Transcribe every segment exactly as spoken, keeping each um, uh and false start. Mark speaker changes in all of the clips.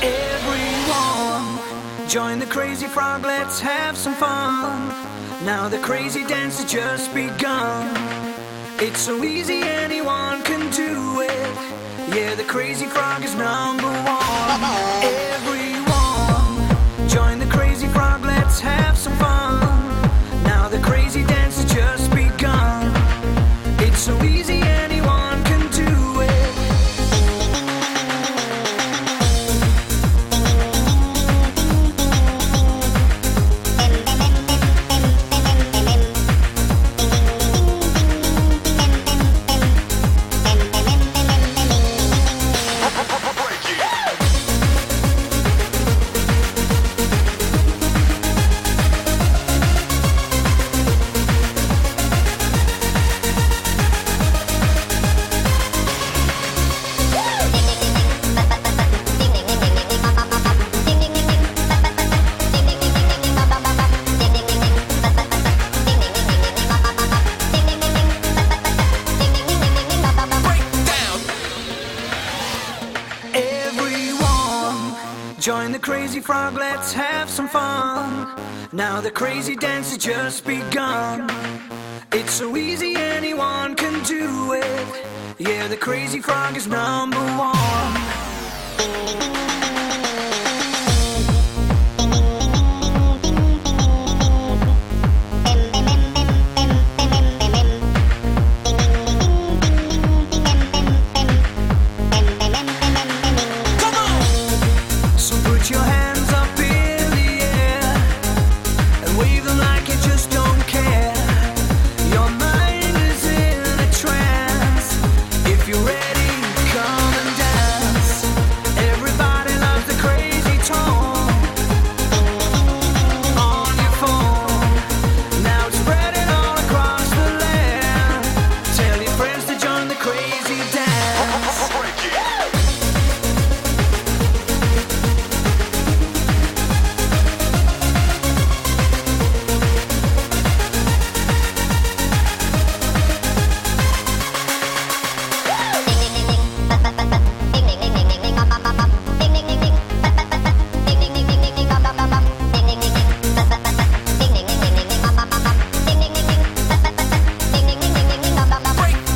Speaker 1: Everyone, join the crazy frog, let's have some fun. Now the crazy dance has just begun. It's so easy, anyone can do it. Yeah, the crazy frog is number one. Everyone, join the crazy frog, let's have some fun. Now the crazy dance has just begun. It's so easy, anyone can do it. Join the crazy frog, let's have some fun. Now the crazy dance has just begun. It's so easy, anyone can do it. Yeah, the crazy frog is number one. Put your hands up in the air and wave them like you just don't care. Your mind is in a trance. If you're ready, come and dance. Everybody loves the crazy tone on your phone. Now it's spreading all across the land. Tell your friends to join the crazy dance.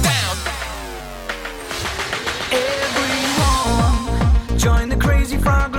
Speaker 1: Join the crazy frog.